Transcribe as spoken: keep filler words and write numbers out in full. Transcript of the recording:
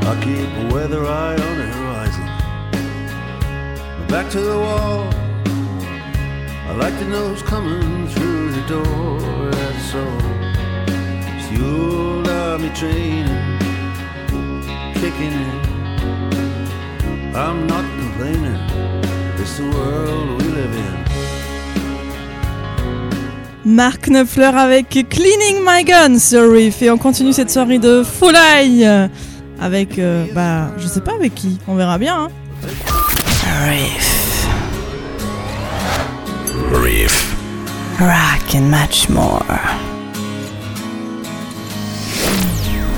I'll keep a weather eye on the horizon. Back to the wall. I like to know who's coming through the door. That's all. It's the old army training, kicking in. I'm not complaining. It's the world we live in. Mark Knopfler avec Cleaning My Gun sur Riff. Et on continue cette soirée de Fall Eye avec, euh, bah, je sais pas avec qui, on verra bien. Hein. Riff. Riff. Rock and much more.